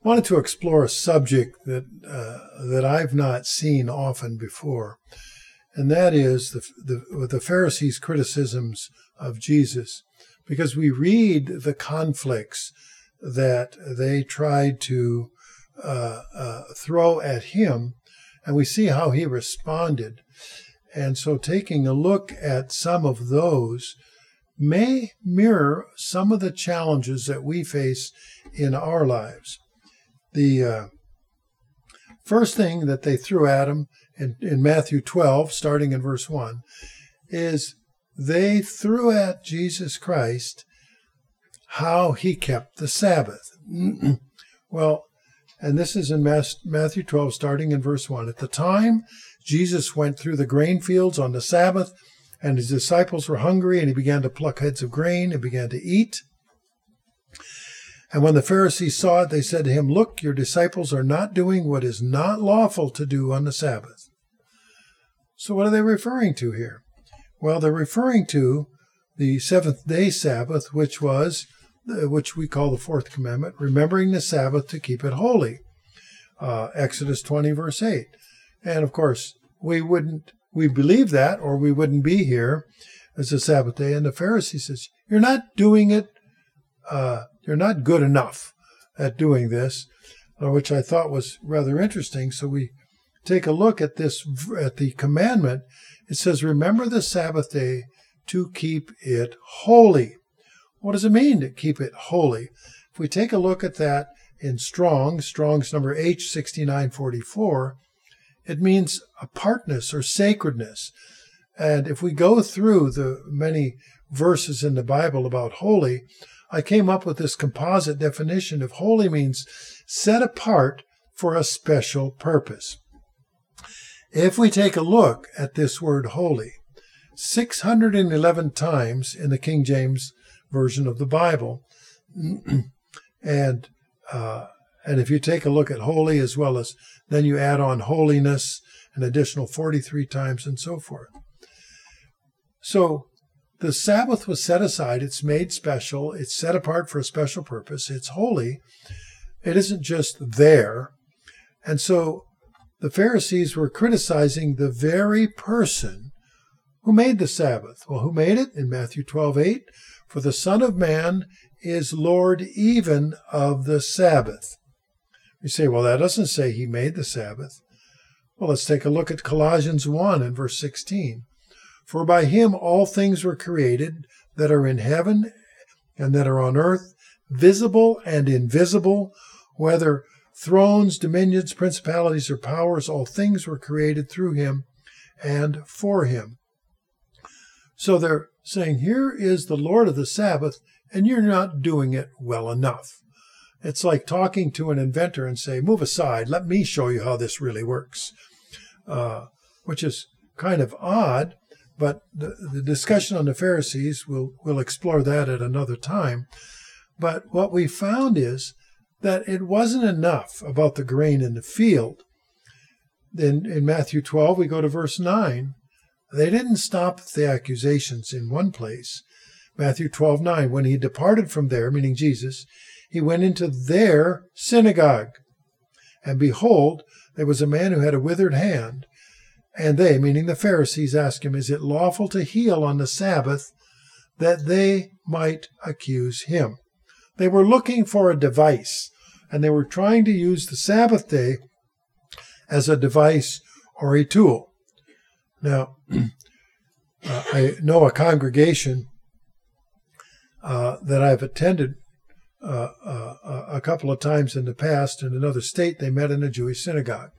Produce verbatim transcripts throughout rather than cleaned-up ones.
wanted to explore a subject that uh, that I've not seen often before, and that is the, the the Pharisees' criticisms of Jesus, because we read the conflicts that they tried to uh, uh, throw at him, and we see how he responded. And so taking a look at some of those may mirror some of the challenges that we face in our lives. The uh, first thing that they threw at him in, in Matthew twelve, starting in verse one, is they threw at Jesus Christ how he kept the Sabbath. Well, and this is in Matthew twelve, starting in verse one. At the time, Jesus went through the grain fields on the Sabbath, and his disciples were hungry, and he began to pluck heads of grain and began to eat. And when the Pharisees saw it, they said to him, "Look, your disciples are not doing what is not lawful to do on the Sabbath." So what are they referring to here? Well, they're referring to the seventh day Sabbath, which was, which we call the fourth commandment, remembering the Sabbath to keep it holy. Uh, Exodus twenty, verse eight. And of course, we wouldn't, we believe that, or we wouldn't be here as a Sabbath day. And the Pharisee says, you're not doing it, uh, you're not good enough at doing this, uh, which I thought was rather interesting. So we take a look at this, at the commandment. It says, remember the Sabbath day to keep it holy. What does it mean to keep it holy? If we take a look at that in Strong's, Strong's number H sixty-nine forty-four, it means apartness or sacredness. And if we go through the many verses in the Bible about holy, I came up with this composite definition of holy means set apart for a special purpose. If we take a look at this word holy, six hundred eleven times in the King James Version of the Bible, and uh, and if you take a look at holy as well as then you add on holiness, an additional forty-three times and so forth. So the Sabbath was set aside, it's made special, it's set apart for a special purpose, it's holy, it isn't just there. And so the Pharisees were criticizing the very person who made the Sabbath. Well, who made it? In Matthew twelve eight, for the Son of Man is Lord even of the Sabbath. You say, well, that doesn't say he made the Sabbath. Well, let's take a look at Colossians one and verse sixteen. For by him all things were created that are in heaven and that are on earth, visible and invisible, whether thrones, dominions, principalities, or powers, all things were created through him and for him. So they're saying, here is the Lord of the Sabbath, and you're not doing it well enough. It's like talking to an inventor and say, move aside, let me show you how this really works, uh, which is kind of odd, but the, the discussion on the Pharisees, we'll, we'll explore that at another time. But what we found is that it wasn't enough about the grain in the field. Then in Matthew twelve, we go to verse nine. They didn't stop the accusations in one place. Matthew twelve nine, when he departed from there, meaning Jesus, he went into their synagogue. And behold, there was a man who had a withered hand. And they, meaning the Pharisees, asked him, is it lawful to heal on the Sabbath, that they might accuse him? They were looking for a device, and they were trying to use the Sabbath day as a device or a tool. Now, uh, I know a congregation uh, that I've attended uh, uh, a couple of times in the past in another state. They met in a Jewish synagogue.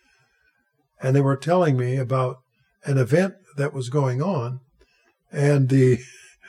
And they were telling me about an event that was going on. And the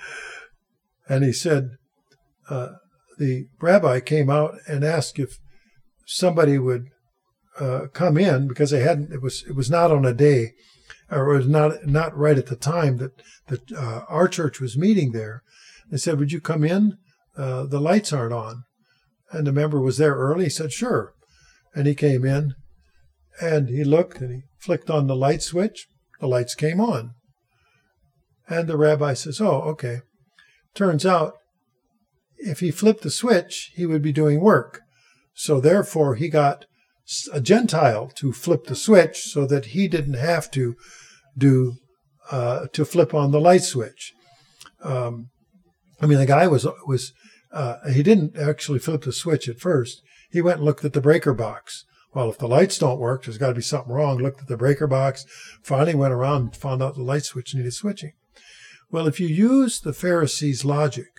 and he said, uh, the rabbi came out and asked if somebody would uh, come in, because they hadn't, it was it was not on a day, or it was not not right at the time that, that uh, our church was meeting there. They said, would you come in? Uh, the lights aren't on. And the member was there early. He said, sure. And he came in, and he looked, and he flicked on the light switch. The lights came on. And the rabbi says, oh, okay. Turns out, if he flipped the switch, he would be doing work. So therefore, he got a Gentile to flip the switch so that he didn't have to do uh, to flip on the light switch. Um, I mean, the guy was was uh, he didn't actually flip the switch at first. He went and looked at the breaker box. Well, if the lights don't work, there's got to be something wrong. Looked at the breaker box. Finally went around and found out the light switch needed switching. Well, if you use the Pharisees' logic,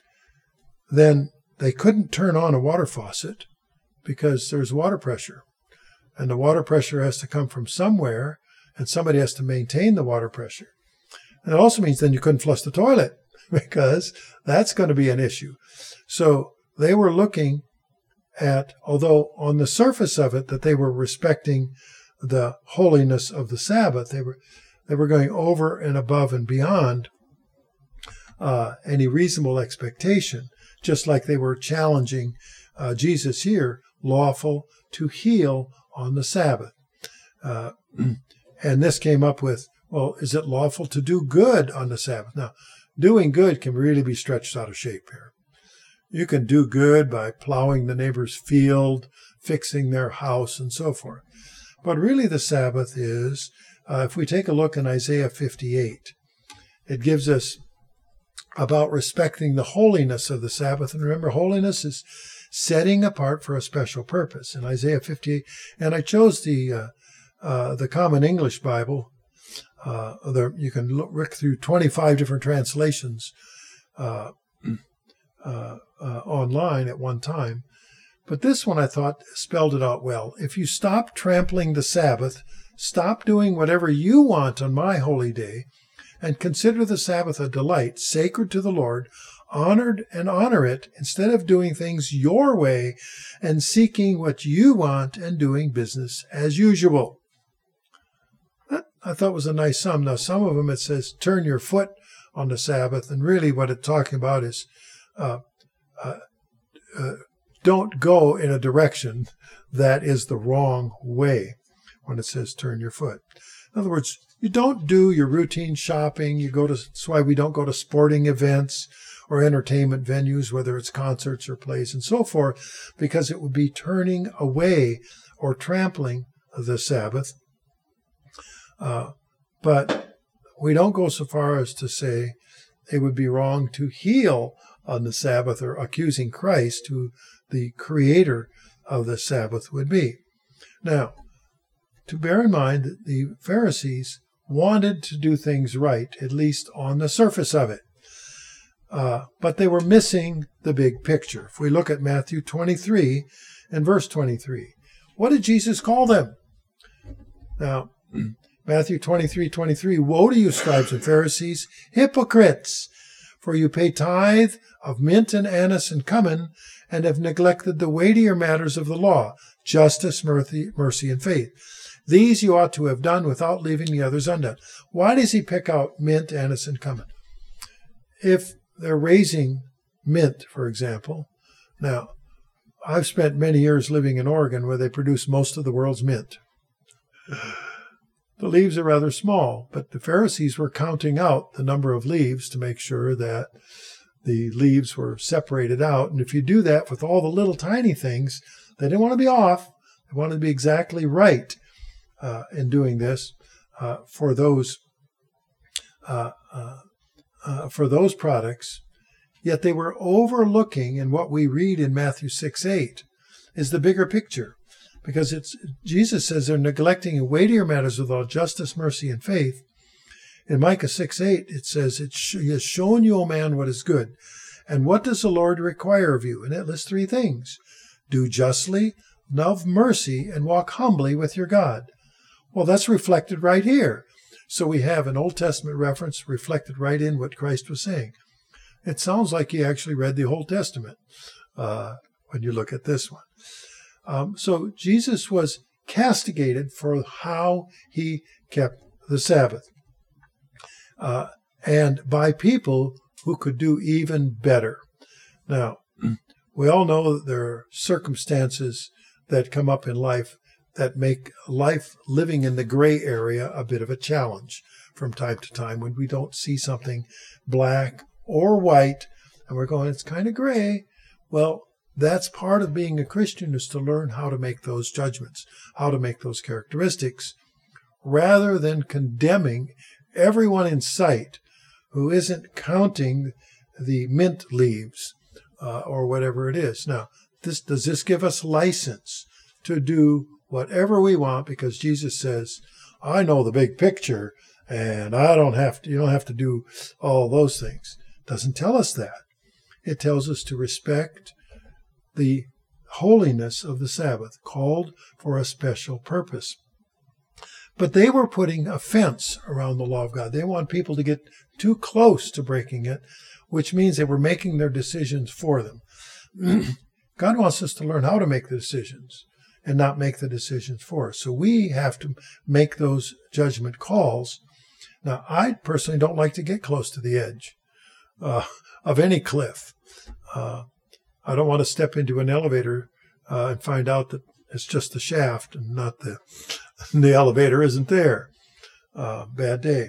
then they couldn't turn on a water faucet because there's water pressure. And the water pressure has to come from somewhere, and somebody has to maintain the water pressure. And it also means then you couldn't flush the toilet because that's going to be an issue. So they were looking at, although on the surface of it, that they were respecting the holiness of the Sabbath, they were they were going over and above and beyond uh, any reasonable expectation, just like they were challenging uh, Jesus here, lawful to heal on the Sabbath. Uh, and this came up with, well, is it lawful to do good on the Sabbath? Now, doing good can really be stretched out of shape here. You can do good by plowing the neighbor's field, fixing their house, and so forth. But really the Sabbath is, uh, if we take a look in Isaiah fifty-eight, it gives us about respecting the holiness of the Sabbath. And remember, holiness is setting apart for a special purpose. In Isaiah fifty-eight, and I chose the uh, uh, the Common English Bible. Uh, there, you can look through twenty-five different translations uh, uh, uh, online at one time. But this one I thought spelled it out well. If you stop trampling the Sabbath, stop doing whatever you want on my holy day, and consider the Sabbath a delight, sacred to the Lord, honored and honor it, instead of doing things your way and seeking what you want and doing business as usual. That I thought was a nice sum. Now, some of them it says, turn your foot on the Sabbath, and really what it's talking about is uh, uh, uh, don't go in a direction that is the wrong way when it says turn your foot. In other words, you don't do your routine shopping. You go to, that's why we don't go to sporting events or entertainment venues, whether it's concerts or plays and so forth, because it would be turning away or trampling the Sabbath. Uh, but we don't go so far as to say it would be wrong to heal on the Sabbath or accusing Christ, who the creator of the Sabbath would be. Now, to bear in mind that the Pharisees wanted to do things right, at least on the surface of it. Uh, but they were missing the big picture. If we look at Matthew twenty-three and verse twenty-three, what did Jesus call them? Now, Matthew twenty-three twenty-three, woe to you, scribes and Pharisees, hypocrites! For you pay tithe of mint and anise and cumin, and have neglected the weightier matters of the law, justice, mercy, mercy, and faith. These you ought to have done without leaving the others undone. Why does he pick out mint, anise, and cumin? If they're raising mint, for example, now, I've spent many years living in Oregon where they produce most of the world's mint. The leaves are rather small, but the Pharisees were counting out the number of leaves to make sure that the leaves were separated out. And if you do that with all the little tiny things, they didn't want to be off. They wanted to be exactly right uh, in doing this uh, for those uh, uh, uh, for those products. Yet they were overlooking, in what we read in Matthew six eight, is the bigger picture. Because it's Jesus says they're neglecting weightier matters with all justice, mercy, and faith. In Micah six eight, it says, it sh- He has shown you, O man, what is good. And what does the Lord require of you? And it lists three things. Do justly, love mercy, and walk humbly with your God. Well, that's reflected right here. So we have an Old Testament reference reflected right in what Christ was saying. It sounds like he actually read the Old Testament uh, when you look at this one. Um, so Jesus was castigated for how he kept the Sabbath, uh, and by people who could do even better. Now, we all know that there are circumstances that come up in life that make life living in the gray area a bit of a challenge from time to time, when we don't see something black or white, and we're going, it's kind of gray. Well, that's part of being a Christian, is to learn how to make those judgments, how to make those characteristics, rather than condemning everyone in sight who isn't counting the mint leaves uh, or whatever it is. Now, this does this give us license to do whatever we want because Jesus says, I know the big picture and I don't have to, you don't have to do all those things. It doesn't tell us that. It tells us to respect the holiness of the Sabbath, called for a special purpose. But they were putting a fence around the law of God. They want people to get too close to breaking it, which means they were making their decisions for them. God wants us to learn how to make the decisions and not make the decisions for us. So we have to make those judgment calls. Now, I personally don't like to get close to the edge uh, of any cliff. Uh, I don't want to step into an elevator uh, and find out that it's just the shaft and not the the elevator isn't there. Uh, bad day.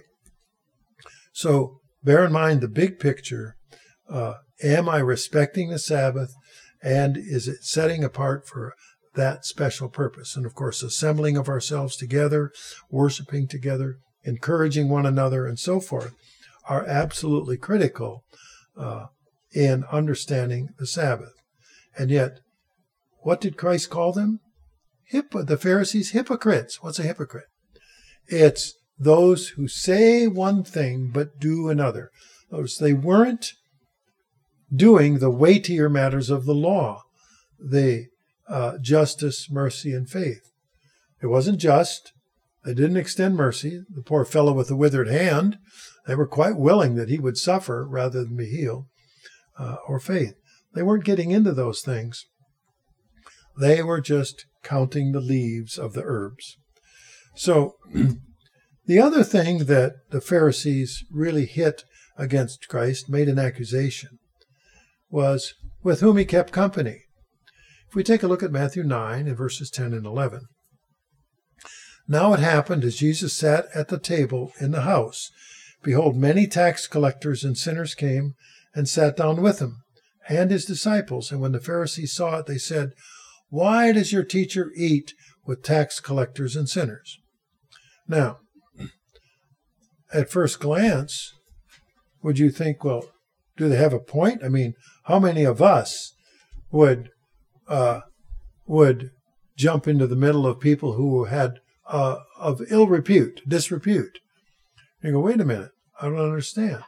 So bear in mind the big picture. Uh, am I respecting the Sabbath? And is it setting apart for that special purpose? And of course, assembling of ourselves together, worshiping together, encouraging one another, and so forth are absolutely critical uh, in understanding the Sabbath. And yet, what did Christ call them? Hip- the Pharisees, hypocrites. What's a hypocrite? It's those who say one thing but do another. In other words, they weren't doing the weightier matters of the law, the uh, justice, mercy, and faith. It wasn't just. They didn't extend mercy. The poor fellow with the withered hand, they were quite willing that he would suffer rather than be healed, uh, or faith. They weren't getting into those things. They were just counting the leaves of the herbs. So the other thing that the Pharisees really hit against Christ, made an accusation, was with whom he kept company. If we take a look at Matthew nine in verses ten and eleven. Now it happened as Jesus sat at the table in the house, behold, many tax collectors and sinners came and sat down with him, and his disciples. And when the Pharisees saw it, they said, why does your teacher eat with tax collectors and sinners? Now, at first glance, would you think, well, do they have a point? I mean, how many of us would uh, would jump into the middle of people who had uh, of ill repute, disrepute? You go, wait a minute, I don't understand.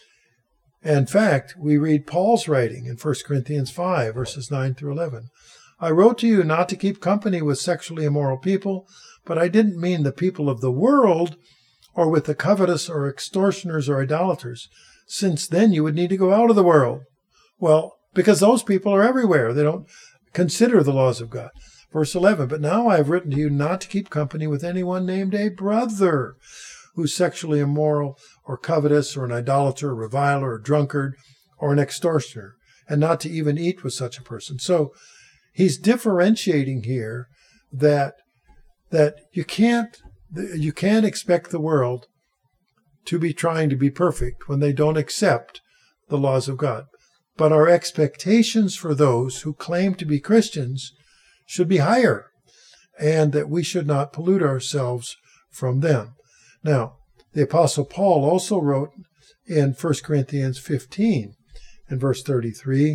In fact, we read Paul's writing in First Corinthians five, verses nine through eleven. I wrote to you not to keep company with sexually immoral people, but I didn't mean the people of the world or with the covetous or extortioners or idolaters, since then you would need to go out of the world. Well, because those people are everywhere. They don't consider the laws of God. Verse eleven, but now I have written to you not to keep company with anyone named a brother who's sexually immoral or covetous or an idolater, a reviler, or drunkard, or an extortioner, and not to even eat with such a person. So he's differentiating here that that you can't you can't expect the world to be trying to be perfect when they don't accept the laws of God. But our expectations for those who claim to be Christians should be higher, and that we should not pollute ourselves from them. Now, the Apostle Paul also wrote in First Corinthians fifteen, in verse thirty-three,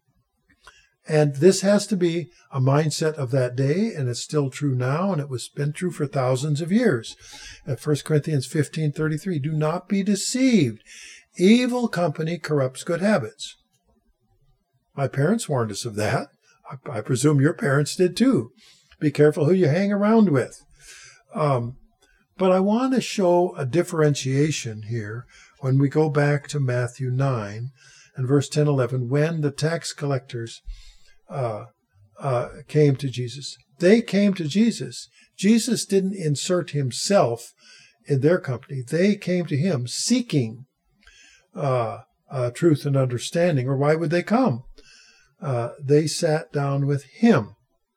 and this has to be a mindset of that day, and it's still true now, and it was been true for thousands of years. At First Corinthians fifteen thirty-three, do not be deceived. Evil company corrupts good habits. My parents warned us of that. I, I presume your parents did too. Be careful who you hang around with. Um, but I want to show a differentiation here when we go back to Matthew nine and verse ten, eleven, when the tax collectors Uh, uh, came to Jesus. They came to Jesus. Jesus didn't insert himself in their company. They came to him seeking uh, uh, truth and understanding, or why would they come? Uh, they sat down with him.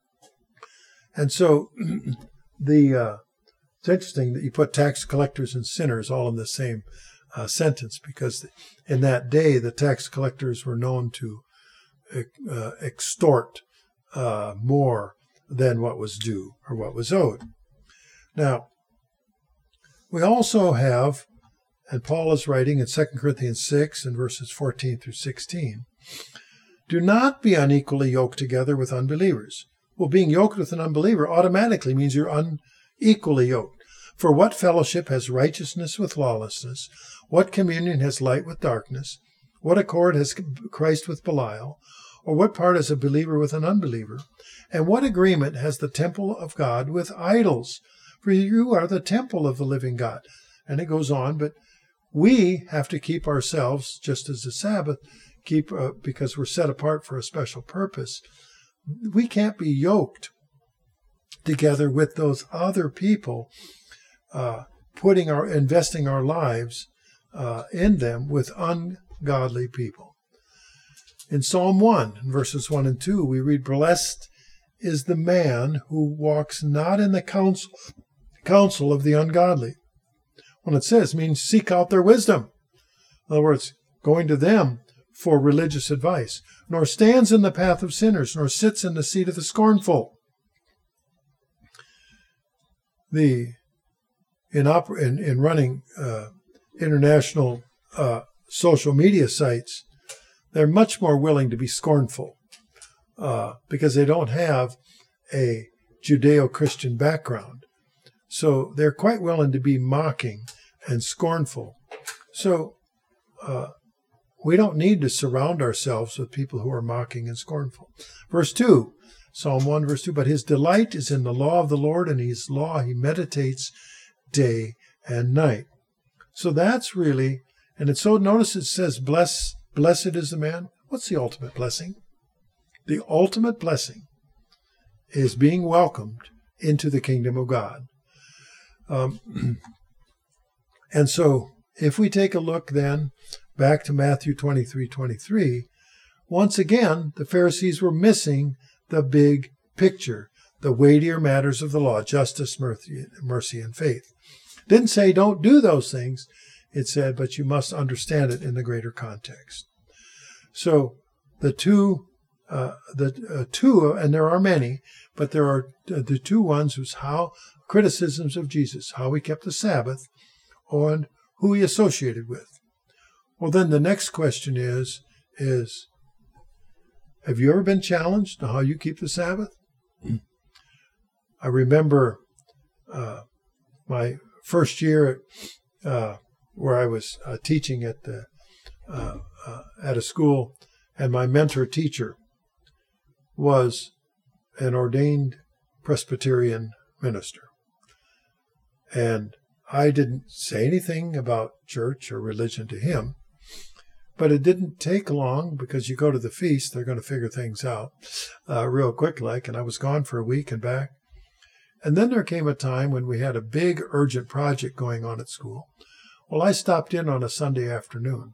And so the uh, it's interesting that you put tax collectors and sinners all in the same uh, sentence, because in that day the tax collectors were known to uh, extort uh, more than what was due or what was owed. Now, we also have, and Paul is writing in Second Corinthians six and verses fourteen through sixteen, do not be unequally yoked together with unbelievers. Well, being yoked with an unbeliever automatically means you're unequally yoked. For what fellowship has righteousness with lawlessness? What communion has light with darkness? What accord has Christ with Belial? Or what part has a believer with an unbeliever? And what agreement has the temple of God with idols? For you are the temple of the living God. And it goes on, but we have to keep ourselves, just as the Sabbath, keep uh, because we're set apart for a special purpose. We can't be yoked together with those other people, uh, putting our investing our lives uh, in them with ungodly people. In Psalm one, verses one and two, we read, "Blessed is the man who walks not in the counsel, counsel of the ungodly." When it says, it means seek out their wisdom. In other words, going to them for religious advice. Nor stands in the path of sinners, nor sits in the seat of the scornful. The in oper, in, in running uh, international uh, social media sites, they're much more willing to be scornful uh, because they don't have a Judeo-Christian background. So they're quite willing to be mocking and scornful. So uh, we don't need to surround ourselves with people who are mocking and scornful. Verse two, Psalm one, verse two, "But his delight is in the law of the Lord, and his law he meditates day and night." So that's really, and it's so, notice it says, Bless, blessed is the man. What's the ultimate blessing? The ultimate blessing is being welcomed into the kingdom of God. Um, and so if we take a look then back to Matthew twenty-three twenty-three, once again, the Pharisees were missing the big picture, the weightier matters of the law, justice, mercy, mercy and faith. Didn't say don't do those things. It said, but you must understand it in the greater context. So the two, uh, the uh, two, and there are many, but there are the two ones who's how criticisms of Jesus, how he kept the Sabbath, and who he associated with. Well, then the next question is, is have you ever been challenged on how you keep the Sabbath? I remember uh, my first year at, uh, where I was uh, teaching at the uh, uh, at a school, and my mentor teacher was an ordained Presbyterian minister. And I didn't say anything about church or religion to him, but it didn't take long because you go to the feast, they're going to figure things out uh, real quick like, and I was gone for a week and back. And then there came a time when we had a big urgent project going on at school. Well, I stopped in on a Sunday afternoon.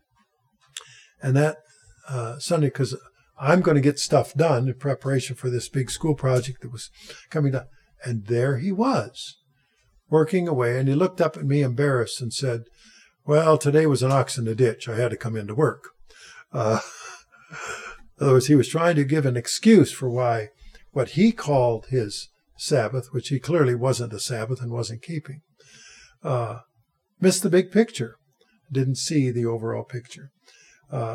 And that uh, Sunday, because I'm going to get stuff done in preparation for this big school project that was coming down. And there he was, working away. And he looked up at me embarrassed and said, "Well, today was an ox in the ditch. I had to come into work." Uh, in other words, he was trying to give an excuse for why what he called his Sabbath, which he clearly wasn't a Sabbath and wasn't keeping, uh, missed the big picture, didn't see the overall picture. Uh,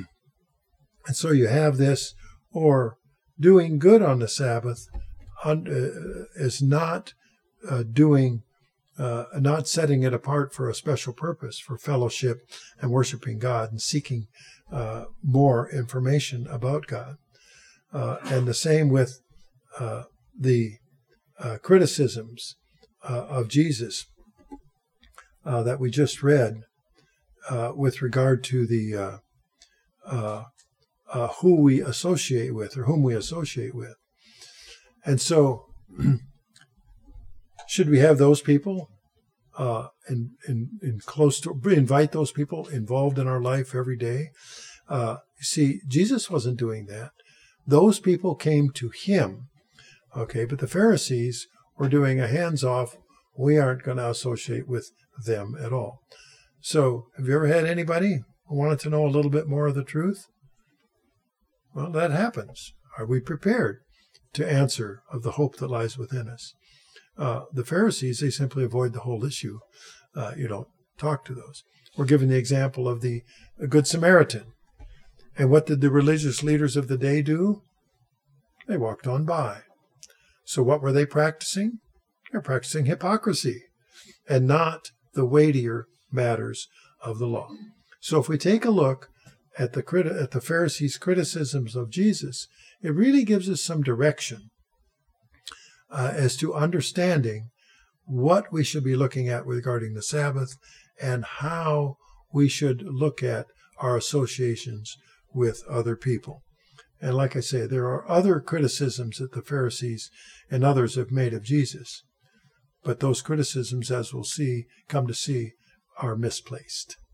and so you have this, or doing good on the Sabbath un, uh, is not uh, doing, uh, not setting it apart for a special purpose, for fellowship and worshiping God and seeking uh, more information about God. Uh, and the same with uh, the uh, criticisms uh, of Jesus uh, that we just read uh, with regard to the uh, uh, uh, who we associate with or whom we associate with. And so should we have those people uh, in, in, in close to, invite those people involved in our life every day? Uh, you see, Jesus wasn't doing that. Those people came to him, okay, but the Pharisees were doing a hands-off, we aren't going to associate with them at all. So have you ever had anybody who wanted to know a little bit more of the truth? Well, that happens. Are we prepared to answer of the hope that lies within us? Uh, the Pharisees, they simply avoid the whole issue. Uh, you don't talk to those. We're given the example of the Good Samaritan. And what did the religious leaders of the day do? They walked on by. So what were they practicing? They're practicing hypocrisy and not the weightier matters of the law. So if we take a look at the criti- at the Pharisees' criticisms of Jesus, it really gives us some direction uh, as to understanding what we should be looking at regarding the Sabbath and how we should look at our associations with other people. And like I say, there are other criticisms that the Pharisees and others have made of Jesus. But those criticisms, as we'll see, come to see, are misplaced.